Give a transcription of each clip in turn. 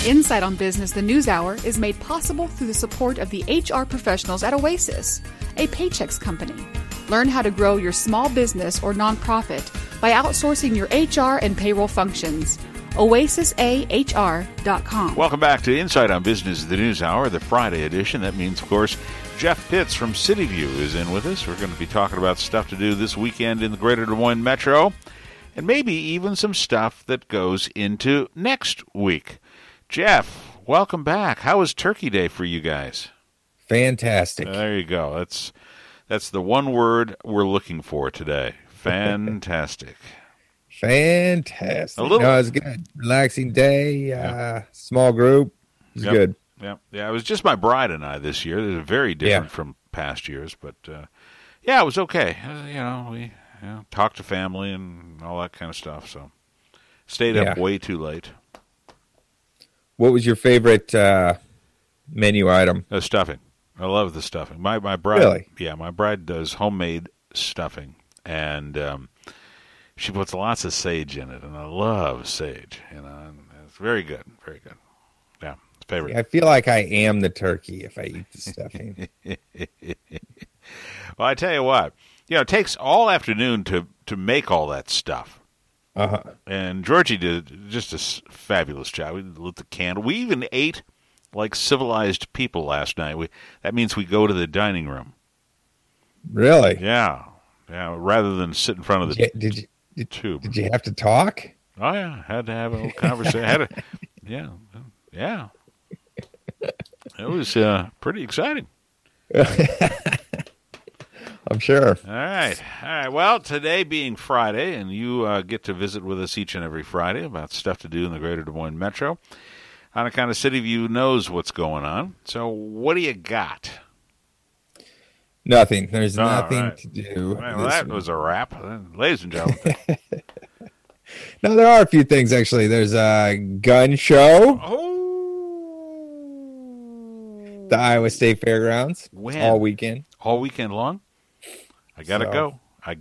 Insight on Business, the News Hour, is made possible through the support of the HR professionals at Oasis, a Paychex company. Learn how to grow your small business or nonprofit by outsourcing your HR and payroll functions. OasisAHR.com. Welcome back to Insight on Business, the News Hour, the Friday edition. That means, of course, Jeff Pitts from CityView is in with us. We're going to be talking about stuff to do this weekend in the greater Des Moines metro, and maybe even some stuff that goes into next week. Jeff, welcome back. How was Turkey Day for you guys? Fantastic. There you go. That's the one word we're looking for today. Fantastic. Fantastic. No, it was good. Relaxing day. Small group. It was good. Yeah. It was just my bride and I this year. It was very different from past years, but it was okay. We talked to family and all that kind of stuff. So stayed up way too late. What was your favorite menu item? Stuffing. I love the stuffing. My bride, really? Yeah, my bride does homemade stuffing, and she puts lots of sage in it, and I love sage. And it's very good, very good. Yeah, it's favorite. I feel like I am the turkey if I eat the stuffing. Well, I tell you what, it takes all afternoon to make all that stuff. Uh-huh. And Georgie did just a fabulous job. We lit the candle. We even ate like civilized people last night. That means we go to the dining room. Really? Yeah. Rather than sit in front of the tube. Did you have to talk? Oh yeah, had to have a little conversation. Yeah. It was pretty exciting. I'm sure. All right. Well, today being Friday, and you get to visit with us each and every Friday about stuff to do in the greater Des Moines metro. Anaconda CityView knows what's going on. So what do you got? Nothing. There's nothing to do. Well, that was a wrap. Ladies and gentlemen. No, there are a few things, actually. There's a gun show. Oh. The Iowa State Fairgrounds. When? All weekend. All weekend long? I gotta go.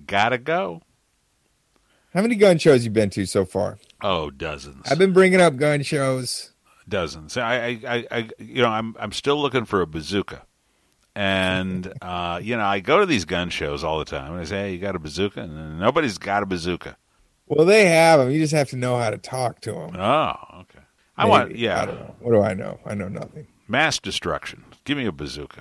How many gun shows you been to so far? Oh, dozens. I've been bringing up gun shows. Dozens. I'm still looking for a bazooka, and I go to these gun shows all the time, and I say, "Hey, you got a bazooka?" And nobody's got a bazooka. Well, they have them. You just have to know how to talk to them. Oh, okay. I don't know. What do I know? I know nothing. Mass destruction. Give me a bazooka.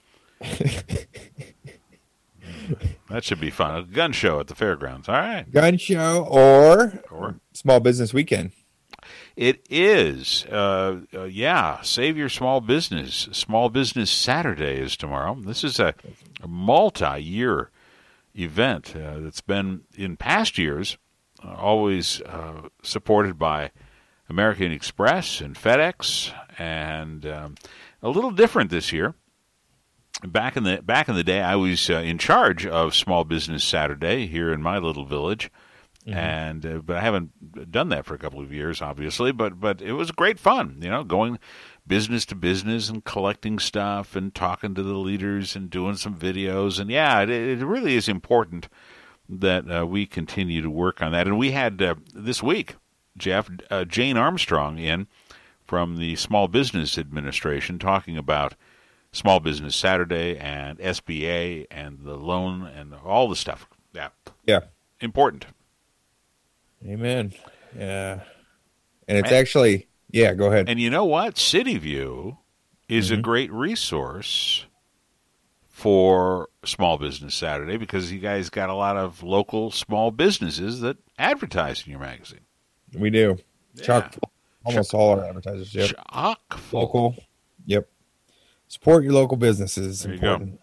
That should be fun. A gun show at the fairgrounds. All right. Gun show or small business weekend. It is. Save your small business. Small Business Saturday is tomorrow. This is a multi-year event that's been, in past years, always supported by American Express and FedEx, and a little different this year. Back in the day, I was in charge of Small Business Saturday here in my little village, and but I haven't done that for a couple of years, obviously. But it was great fun, going business to business and collecting stuff and talking to the leaders and doing some videos. And it really is important that we continue to work on that. And we had this week, Jeff, Jane Armstrong in from the Small Business Administration talking about Small Business Saturday and SBA and the loan and all the stuff. Yeah. Important. Amen. Yeah. And it's actually, go ahead. And you know what? CityView is a great resource for Small Business Saturday because you guys got a lot of local small businesses that advertise in your magazine. We do. Chock full. Almost all our advertisers. Yep. Chock full. Local. Yep. Support your local businesses. There important.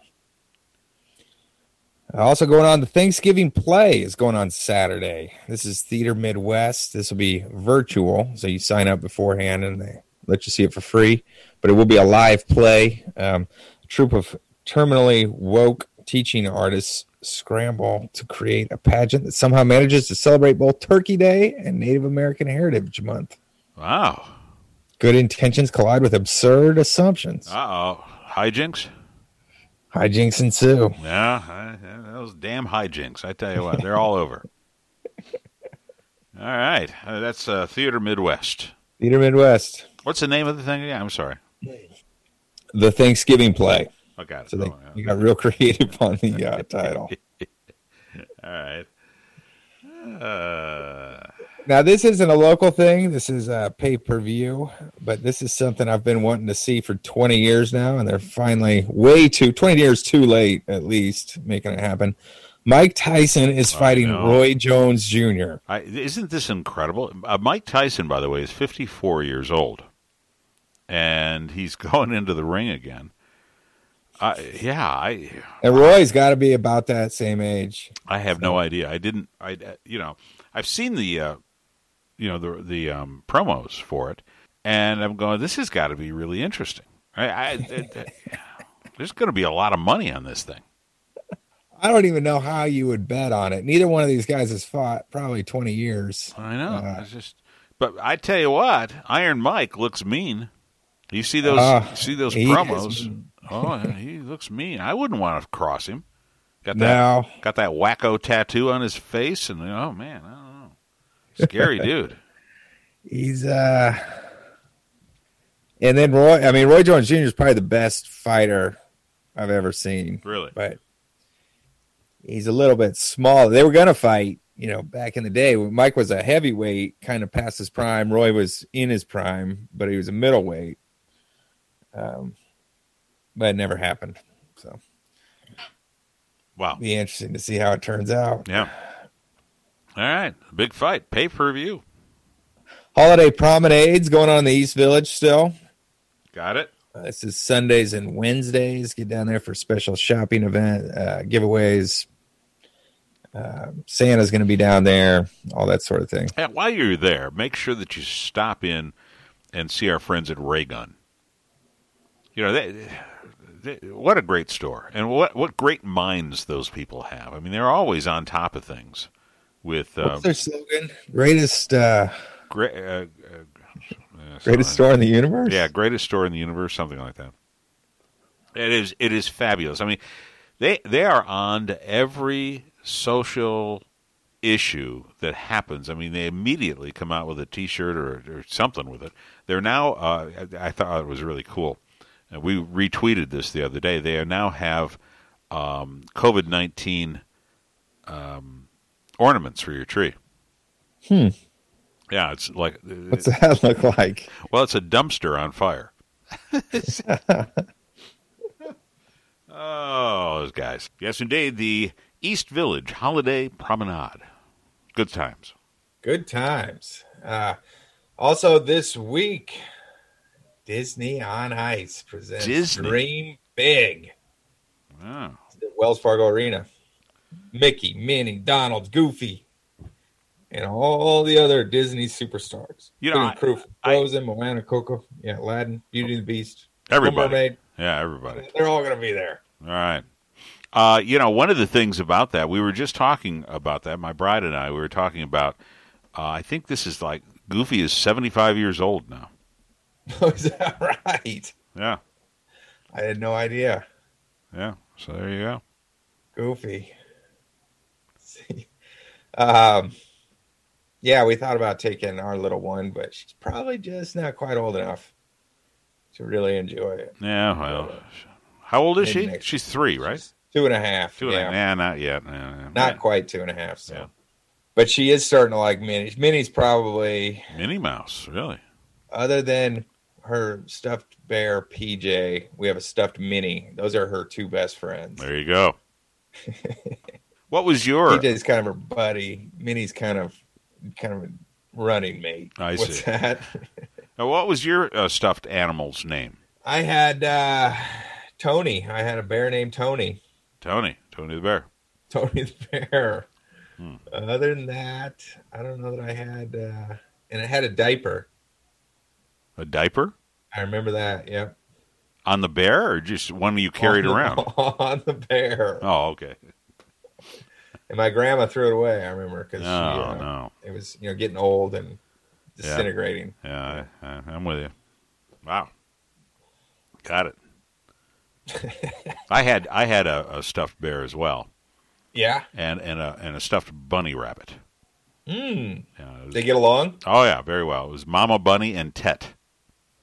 Also going on, the Thanksgiving play is going on Saturday. This is Theater Midwest. This will be virtual, so you sign up beforehand and they let you see it for free. But it will be a live play. A troupe of terminally woke teaching artists scramble to create a pageant that somehow manages to celebrate both Turkey Day and Native American Heritage Month. Wow. Good intentions collide with absurd assumptions. Uh-oh. Hijinks? Hijinks ensue. Yeah, those damn hijinks. I tell you what, they're all over. All right. That's Theater Midwest. Theater Midwest. What's the name of the thing again? I'm sorry. The Thanksgiving play. I got it. So you got real creative on the title. All right. Now, this isn't a local thing. This is a pay-per-view, but this is something I've been wanting to see for 20 years now, and they're finally 20 years too late, at least, making it happen. Mike Tyson is fighting Roy Jones Jr. Isn't this incredible? Mike Tyson, by the way, is 54 years old, and he's going into the ring again. And Roy's got to be about that same age. I have no idea. I've seen the promos for it, and I'm going, this has got to be really interesting. There's going to be a lot of money on this thing. I don't even know how you would bet on it. Neither one of these guys has fought probably 20 years. I know. But I tell you what, Iron Mike looks mean. You see those promos? Oh, he looks mean. I wouldn't want to cross him. Got that wacko tattoo on his face, and oh man, I don't know. Scary dude. He's and then Roy Jones Jr. is probably the best fighter I've ever seen. Really? But he's a little bit small. They were gonna fight, back in the day. Mike was a heavyweight, kind of past his prime. Roy was in his prime, but he was a middleweight. But it never happened. So, wow, be interesting to see how it turns out. Yeah. All right, big fight, pay-per-view. Holiday promenades going on in the East Village still. Got it. This is Sundays and Wednesdays. Get down there for special shopping event, giveaways. Santa's going to be down there, all that sort of thing. Hey, while you're there, make sure that you stop in and see our friends at Raygun. What a great store, and what great minds those people have. I mean, they're always on top of things. What's their slogan? Greatest store in the universe? Yeah, greatest store in the universe, something like that. It is fabulous. I mean, they are on to every social issue that happens. I mean, they immediately come out with a T-shirt or something with it. They're now, I thought it was really cool. And we retweeted this the other day. They now have COVID-19 ornaments for your tree. Yeah, it's like... What's that look like? Well, it's a dumpster on fire. Oh, those guys. Yes, indeed, the East Village Holiday Promenade. Good times. Good times. Also this week, Disney on Ice presents Dream Big. Wow. Wells Fargo Arena. Mickey, Minnie, Donald, Goofy, and all the other Disney superstars. Crew from Frozen, Moana, Coco, Aladdin, Beauty and the Beast, everybody. Mermaid. Yeah, everybody. They're all going to be there. All right. One of the things about that, we were just talking about that, my bride and I, we were talking about, I think this is like, Goofy is 75 years old now. Is that right? Yeah. I had no idea. Yeah, so there you go. Goofy. We thought about taking our little one, but she's probably just not quite old enough to really enjoy it. Yeah, well, how old is she? She's 3, right? She's 2.5. 2.5. Yeah, not yet. Not quite 2.5. So, yeah. But she is starting to like Minnie. Minnie's probably Minnie Mouse, really. Other than her stuffed bear PJ, we have a stuffed Minnie. Those are her 2 best friends. There you go. What was your? PJ's kind of her buddy. Minnie's kind of a running mate. I see. What's that? Now, what was your stuffed animal's name? I had Tony. I had a bear named Tony. Tony the bear. Tony the bear. Other than that, I don't know that I had. And it had a diaper. A diaper? I remember that. Yep. On the bear, or just one you carried around? On the bear. Oh, okay. And my grandma threw it away. I remember because no, it was getting old and disintegrating. Yeah, I'm with you. Wow, got it. I had a stuffed bear as well. Yeah, and a stuffed bunny rabbit. Yeah, they get along? Oh yeah, very well. It was Mama Bunny and Tet.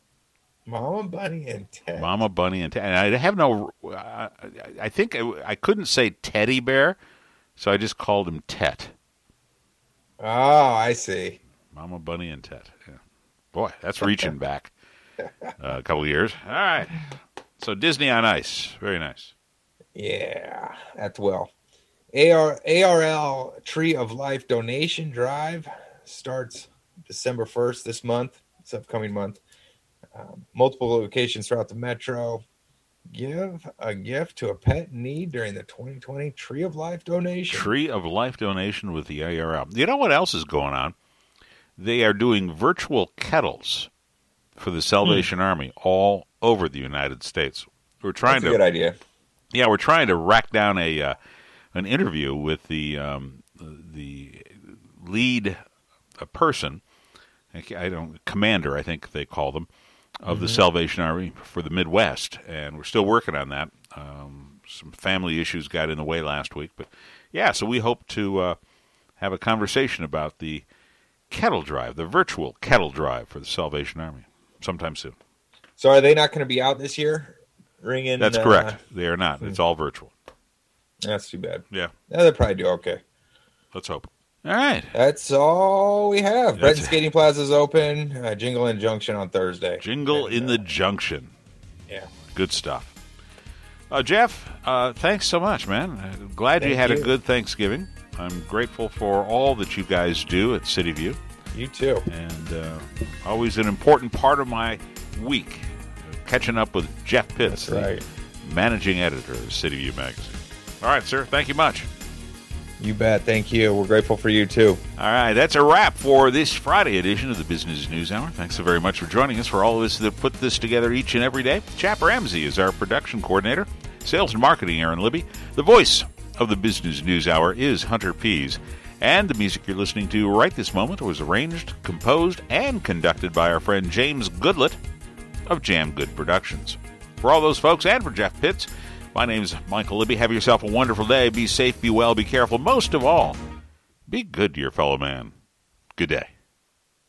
Mama Bunny and Ted. Mama Bunny and Ted. And I have no. I think I couldn't say teddy bear, so I just called him Tet. Oh, I see. Mama Bunny and Tet. Yeah. Boy, that's reaching back a couple of years. All right. So Disney on Ice. Very nice. Yeah, that's well. ARL Tree of Life donation drive starts December 1st this month, this upcoming month. Multiple locations throughout the metro. Give a gift to a pet in need during the 2020 Tree of Life donation. Tree of Life donation with the ARL. You know what else is going on? They are doing virtual kettles for the Salvation Army all over the United States. We're trying That's a good idea. Yeah, we're trying to rack down an interview with the lead person, commander, I think they call them, of the Salvation Army for the Midwest, and we're still working on that. Some family issues got in the way last week, but yeah, so we hope to have a conversation about the kettle drive, the virtual kettle drive for the Salvation Army sometime soon. So are they not going to be out this year? Ringing? That's correct. They are not. It's all virtual. That's too bad. Yeah. They'll probably do okay. Let's hope. All right. That's all we have. Breton Skating Plaza is open. Jingle in Junction on Thursday. Jingle in the Junction. Yeah. Good stuff. Jeff, thanks so much, man. Glad you had a good Thanksgiving. I'm grateful for all that you guys do at City View. You too. And always an important part of my week, catching up with Jeff Pitts, the managing editor of City View Magazine. All right, sir. Thank you much. You bet. Thank you. We're grateful for you, too. All right. That's a wrap for this Friday edition of the Business News Hour. Thanks so very much for joining us. For all of us that put this together each and every day, Chap Ramsey is our production coordinator. Sales and marketing, Aaron Libby. The voice of the Business News Hour is Hunter Pease. And the music you're listening to right this moment was arranged, composed, and conducted by our friend James Goodlett of Jam Good Productions. For all those folks and for Jeff Pitts, my name's Michael Libby. Have yourself a wonderful day. Be safe, be well, be careful. Most of all, be good to your fellow man. Good day.